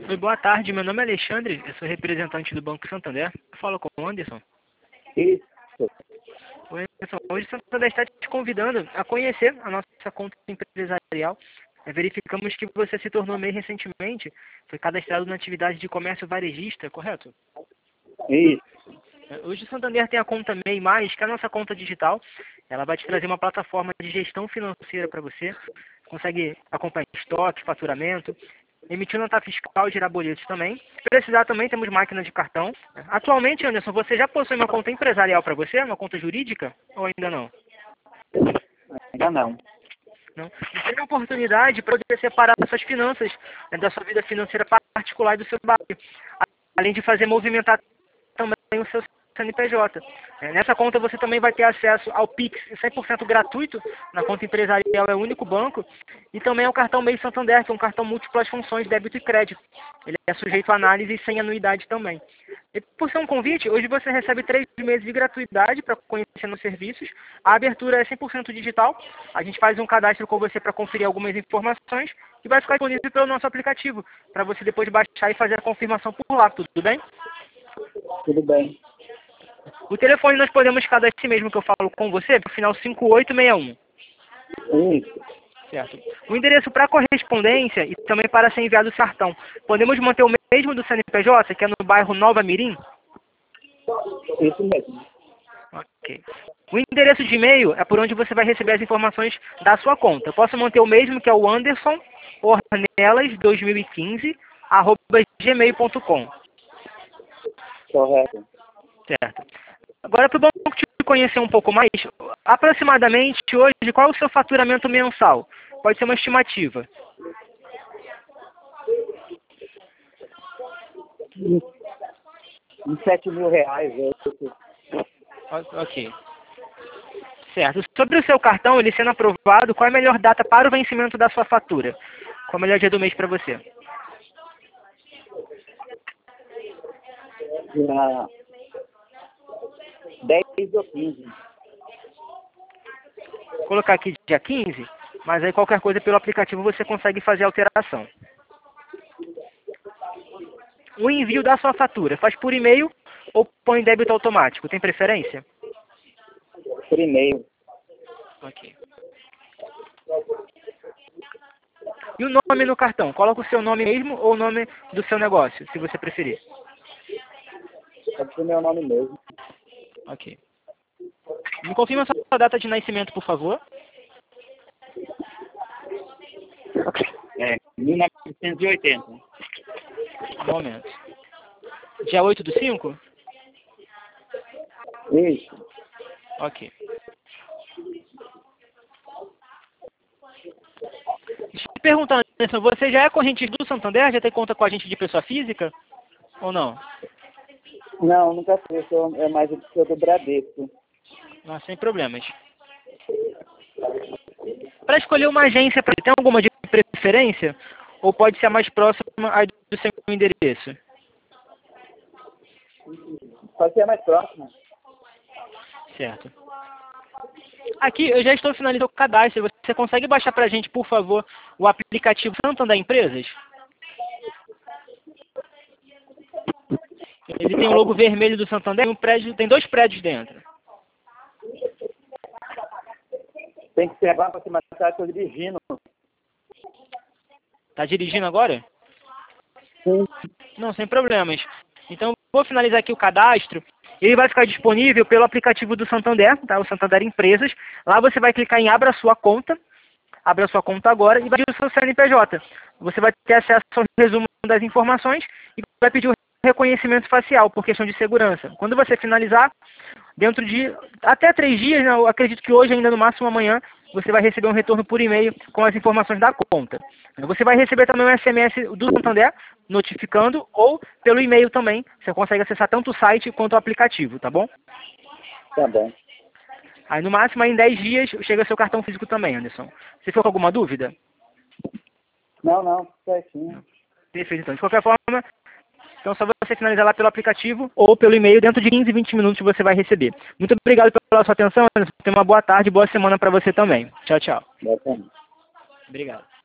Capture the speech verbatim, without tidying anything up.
Oi, boa tarde. Meu nome é Alexandre, eu sou representante do Banco Santander. Falo com o Anderson. Isso. Oi, Anderson. Hoje o Santander está te convidando a conhecer a nossa conta empresarial. É, verificamos que você se tornou M E I recentemente, foi cadastrado na atividade de comércio varejista, correto? Isso. Hoje o Santander tem a conta M E I mais, que é a nossa conta digital. Ela vai te trazer uma plataforma de gestão financeira para você. Consegue acompanhar estoque, faturamento, emitir nota fiscal e gerar boletos também. Se precisar também, temos máquina de cartão. Atualmente, Anderson, você já possui uma conta empresarial para você? Uma conta jurídica? Ou ainda não? Ainda não. Não. E tem a oportunidade para poder separar suas finanças, né, da sua vida financeira particular e do seu trabalho. Além de fazer movimentar também o seu C N P J. É, nessa conta você também vai ter acesso ao Pix cem por cento gratuito, na conta empresarial é o único banco, e também ao cartão M E I Santander, que é um cartão múltiplas funções, débito e crédito. Ele é sujeito a análise e sem anuidade também. E por ser um convite, hoje você recebe três meses de gratuidade para conhecer nos serviços. A abertura é cem por cento digital. A gente faz um cadastro com você para conferir algumas informações e vai ficar disponível pelo nosso aplicativo, para você depois baixar e fazer a confirmação por lá, tudo bem? Tudo bem. O telefone nós podemos cadastrar esse mesmo que eu falo com você, para o final cinco oito seis um. Isso. Certo. O endereço para correspondência e também para ser enviado o cartão. Podemos manter o mesmo do C N P J, que é no bairro Nova Mirim? Isso mesmo. Ok. O endereço de e-mail é por onde você vai receber as informações da sua conta. Eu posso manter o mesmo, que é o anderson ornelas dois mil e quinze arroba gmail ponto com. Correto. Certo. Agora, para o banco te conhecer um pouco mais, aproximadamente hoje, qual é o seu faturamento mensal? Pode ser uma estimativa. Uns sete mil reais. Eu... Ok. Certo. Sobre o seu cartão, ele sendo aprovado, qual é a melhor data para o vencimento da sua fatura? Qual é o melhor dia do mês para você? Na... dez ou quinze. Vou colocar aqui dia quinze, mas aí qualquer coisa pelo aplicativo você consegue fazer alteração. O envio da sua fatura, faz por e-mail ou põe débito automático? Tem preferência? Por e-mail. Ok. E o nome no cartão? Coloca o seu nome mesmo ou o nome do seu negócio, se você preferir. Pode ser meu nome mesmo. Ok. Me confirma a sua data de nascimento, por favor. É, mil novecentos e oitenta. Um momento. Dia oito do cinco? Isso. Ok. Deixa eu te perguntar, Anderson, você já é corrente do Santander? Já tem conta com a gente de pessoa física? Ou não? Não, nunca fui. Eu sou, é mais o sou do Bradesco. Ah, sem problemas. Para escolher uma agência, tem alguma de preferência? Ou pode ser a mais próxima aí do seu endereço? Pode ser a mais próxima. Certo. Aqui eu já estou finalizando o cadastro. Você consegue baixar para a gente, por favor, o aplicativo Santander Empresas? Ele tem o logo vermelho do Santander e um prédio, tem dois prédios dentro. Tem que ser agora para se matar, estou dirigindo. Está dirigindo agora? Sim. Não, sem problemas. Então, vou finalizar aqui o cadastro. Ele vai ficar disponível pelo aplicativo do Santander, tá? O Santander Empresas. Lá você vai clicar em Abra Sua Conta. Abra Sua Conta agora e vai pedir o seu C N P J. Você vai ter acesso ao resumo das informações e vai pedir o reconhecimento facial, por questão de segurança. Quando você finalizar, dentro de até três dias, né, eu acredito que hoje, ainda no máximo amanhã, você vai receber um retorno por e-mail com as informações da conta. Você vai receber também um S M S do Santander notificando, ou pelo e-mail também. Você consegue acessar tanto o site quanto o aplicativo, tá bom? Tá bom. Aí no máximo, aí, em dez dias, chega seu cartão físico também, Anderson. Você ficou com alguma dúvida? Não, não. Certinho. Perfeito, então. De qualquer forma, então só você finalizar lá pelo aplicativo ou pelo e-mail, dentro de quinze, vinte minutos você vai receber. Muito obrigado pela sua atenção, Anderson. Tenha uma boa tarde e boa semana para você também. Tchau, tchau. Bacana. Obrigado.